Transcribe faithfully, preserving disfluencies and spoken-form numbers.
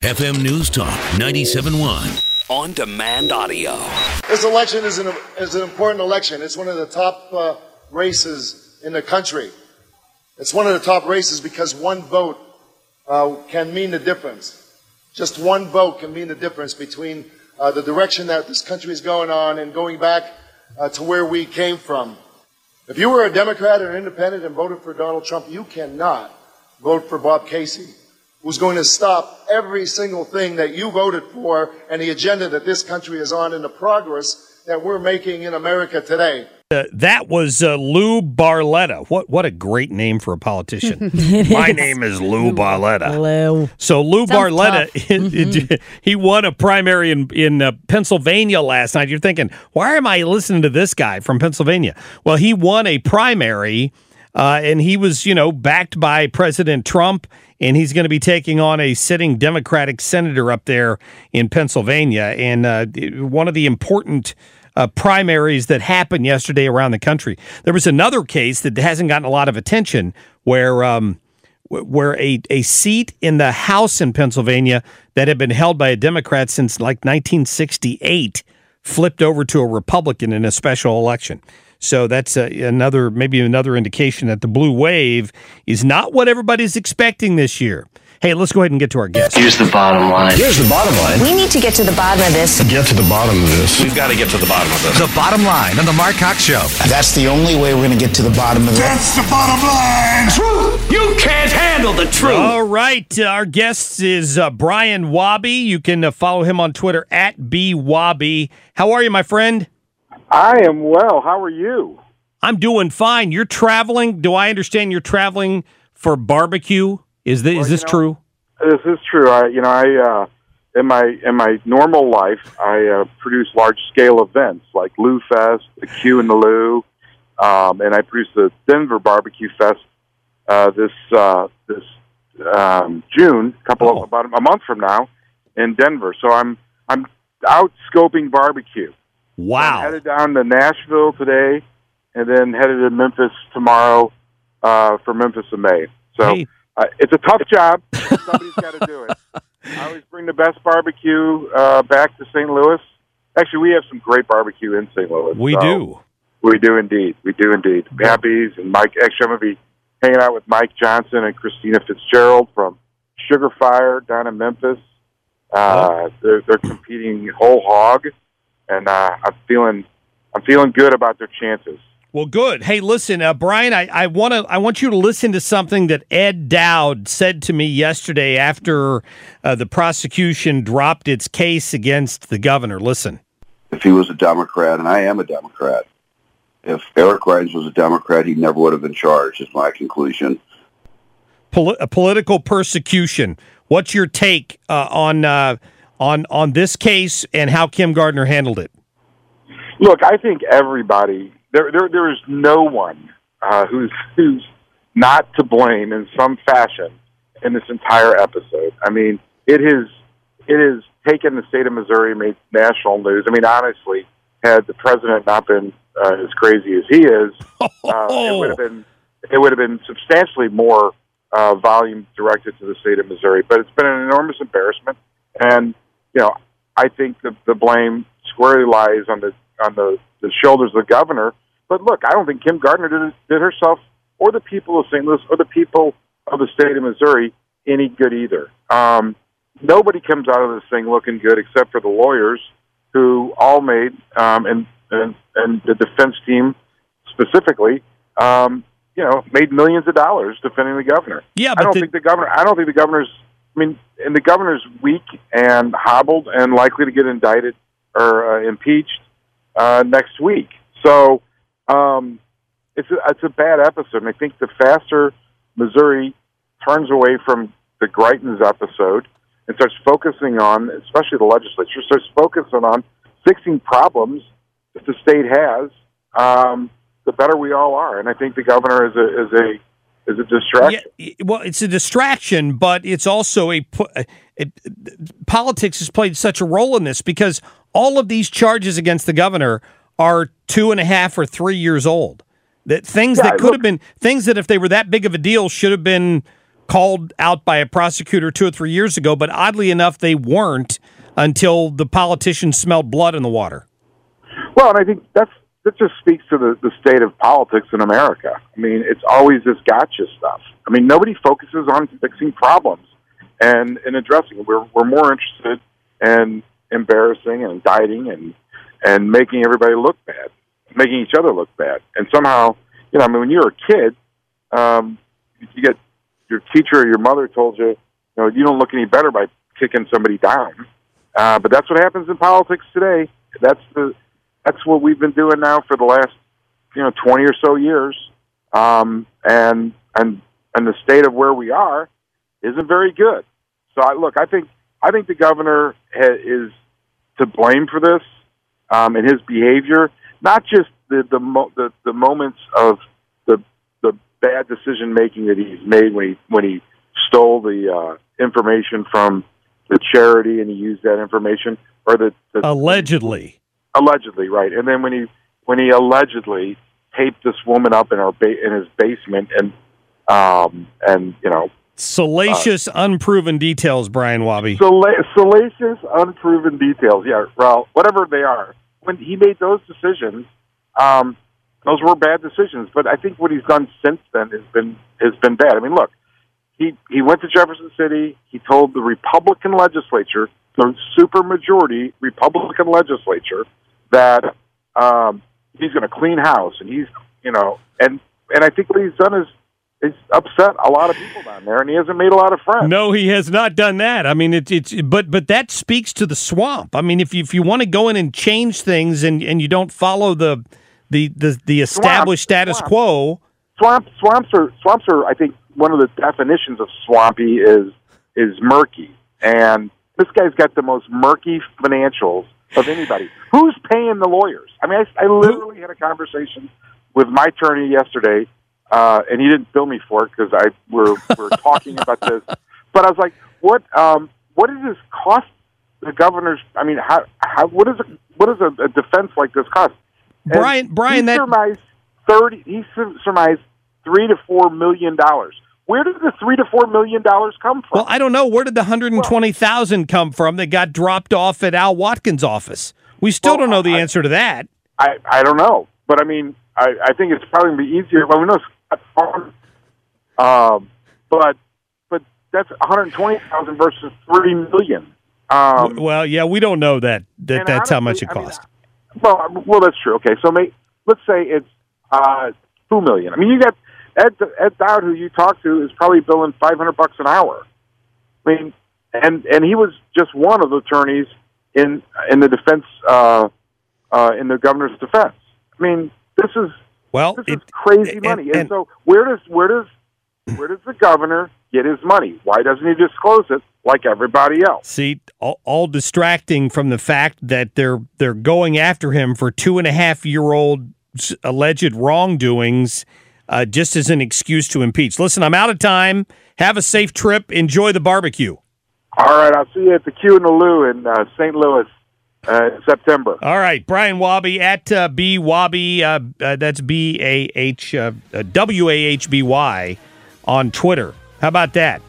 F M News Talk ninety-seven point one. On demand audio. This election is an, is an important election. It's one of the top uh, races in the country. It's one of the top races because one vote uh, can mean the difference. Just one vote can mean the difference between uh, the direction that this country is going on and going back uh, to where we came from. If you were a Democrat or an independent and voted for Donald Trump, you cannot vote for Bob Casey, who's going to stop every single thing that you voted for and the agenda that this country is on and the progress that we're making in America today. Uh, that was uh, Lou Barletta. What what a great name for a politician. My name is Lou Barletta. Lou. So Lou Sounds Barletta, mm-hmm. he won a primary in, in uh, Pennsylvania last night. You're thinking, why am I listening to this guy from Pennsylvania? Well, he won a primary, uh, and he was, you know, backed by President Trump, and he's going to be taking on a sitting Democratic senator up there in Pennsylvania. And uh, one of the important Uh, primaries that happened yesterday around the country. There was another case that hasn't gotten a lot of attention where um, where a, a seat in the House in Pennsylvania that had been held by a Democrat since like nineteen sixty-eight flipped over to a Republican in a special election. So that's uh, another maybe another indication that the blue wave is not what everybody's expecting this year. Hey, let's go ahead and get to our guest. Here's the bottom line. Here's the bottom line. We need to get to the bottom of this. Get to the bottom of this. We've got to get to the bottom of this. The bottom line on the Mark Cox Show. That's the only way we're going to get to the bottom of this. That's the bottom line. Truth. You can't handle the truth. All right. Uh, our guest is uh, Brian Wabi. You can uh, follow him on Twitter at B Wabi. How are you, my friend? I am well. How are you? I'm doing fine. You're traveling. Do I understand you're traveling for barbecue? Is, the, well, is this you know, true? This is true. I, you know, I uh, in my in my normal life, I uh, produce large scale events like Lou Fest, the Q and the Lou, um, and I produced the Denver Barbecue Fest uh, this uh, this um, June, a couple oh. of about a month from now, in Denver. So I'm I'm out scoping barbecue. Wow! I'm headed down to Nashville today, and then headed to Memphis tomorrow uh, for Memphis in May. So. Hey. Uh, it's a tough job. Somebody's got to do it. I always bring the best barbecue uh, back to Saint Louis. Actually, we have some great barbecue in Saint Louis. We so do. We do indeed. We do indeed. Happy's and Mike. Actually, I'm going to be hanging out with Mike Johnson and Christina Fitzgerald from Sugar Fire down in Memphis. Uh, they're, they're competing whole hog, and uh, I'm feeling I'm feeling good about their chances. Well, good. Hey, listen, uh, Brian, I, I want to I want you to listen to something that Ed Dowd said to me yesterday after uh, the prosecution dropped its case against the governor. Listen. If he was a Democrat, and I am a Democrat, if Eric Greitens was a Democrat, he never would have been charged, is my conclusion. Poli- political persecution. What's your take uh, on uh, on on this case and how Kim Gardner handled it? Look, I think everybody. There, there, there is no one uh, who's who's not to blame in some fashion in this entire episode. I mean, it has it has taken the state of Missouri and made national news. I mean, honestly, had the president not been uh, as crazy as he is, uh, it would have been it would have been substantially more uh, volume directed to the state of Missouri. But it's been an enormous embarrassment, and you know, I think the the blame squarely lies on the on the, the shoulders of the governor. But look, I don't think Kim Gardner did, did herself or the people of Saint Louis or the people of the state of Missouri any good either. Um, nobody comes out of this thing looking good except for the lawyers who all made, um, and, and, and the defense team specifically, um, you know, made millions of dollars defending the governor. Yeah, but I don't the- think the governor, I don't think the governor's, I mean, and the governor's weak and hobbled and likely to get indicted or uh, impeached uh, next week. So, Um, it's a, it's a bad episode, and I think the faster Missouri turns away from the Greitens episode and starts focusing on, especially the legislature, starts focusing on fixing problems that the state has, um, the better we all are. And I think the governor is a is a is a distraction. Yeah, well, it's a distraction, but it's also a, a, a politics has played such a role in this because all of these charges against the governor are two and a half or three years old. That things Yeah, that could look, have been things that if they were that big of a deal should have been called out by a prosecutor two or three years ago, but oddly enough, they weren't until the politicians smelled blood in the water. Well, and I think that's that just speaks to the, the state of politics in America. I mean, it's always this gotcha stuff. I mean, nobody focuses on fixing problems and, and addressing it. We're, we're more interested in embarrassing and indicting and, and making everybody look bad, making each other look bad. And somehow, you know, I mean, when you're a kid, um, you get your teacher or your mother told you, you know, you don't look any better by kicking somebody down. Uh, but that's what happens in politics today. That's the that's what we've been doing now for the last, you know, twenty or so years. Um, and and and the state of where we are isn't very good. So I, look, I think I think the governor ha- is to blame for this um, and his behavior, not just the the, mo- the the moments of the the bad decision making that he's made when he when he stole the uh, information from the charity and he used that information, or the, the allegedly, allegedly, right? And then when he when he allegedly taped this woman up in our ba- in his basement, and um and you know salacious, uh, unproven details, Brian Wabi. Sal- salacious, unproven details. Yeah, well, whatever they are. When he made those decisions, um, those were bad decisions. But I think what he's done since then has been has been bad. I mean, look. He he went to Jefferson City. He told the Republican legislature, the supermajority Republican legislature, that um, he's going to clean house, and he's you know, and and I think what he's done is is upset a lot of people down there, and he hasn't made a lot of friends. No, he has not done that. I mean, it's it's but but that speaks to the swamp. I mean, if you, if you want to go in and change things, and, and you don't follow the the the, the established swamp, status swamp. quo, swamp swamps are swamps are I think. One of the definitions of swampy is is murky, and this guy's got the most murky financials of anybody. Who's paying the lawyers? I mean, I, I literally had a conversation with my attorney yesterday, uh, and he didn't bill me for it because I we're we're talking about this. But I was like, what um, what does this cost the governors? I mean, how how what is a, what does a, a defense like this cost? And Brian, Brian, he that surmised thirty. He surmised three to four million dollars. Where did the three to four million dollars come from? Well, I don't know. Where did the hundred and twenty thousand come from that got dropped off at Al Watkins' office? We still well, don't know the I, answer to that. I, I don't know, but I mean, I, I think it's probably gonna be easier. Well, we know it's fun, um, but but that's one hundred twenty thousand versus three million. Um, well, yeah, we don't know that. That that's honestly, how much it I cost. Mean, well, well, that's true. Okay, so may, let's say it's uh, two million. I mean, you got. Ed, Ed Dowd, who you talked to, is probably billing five hundred bucks an hour. I mean, and and he was just one of the attorneys in in the defense uh, uh, in the governor's defense. I mean, this is well, this it, is crazy and, money. And, and so, where does where does where does the governor get his money? Why doesn't he disclose it like everybody else? See, all, all distracting from the fact that they're they're going after him for two and a half year old alleged wrongdoings. Uh, just as an excuse to impeach. Listen, I'm out of time. Have a safe trip. Enjoy the barbecue. All right, I'll see you at the Q and the Lou in uh, Saint Louis uh, in September. All right, Brian Wabi at uh, B Wabi. Uh, uh, that's B A H uh, W A H B Y on Twitter. How about that?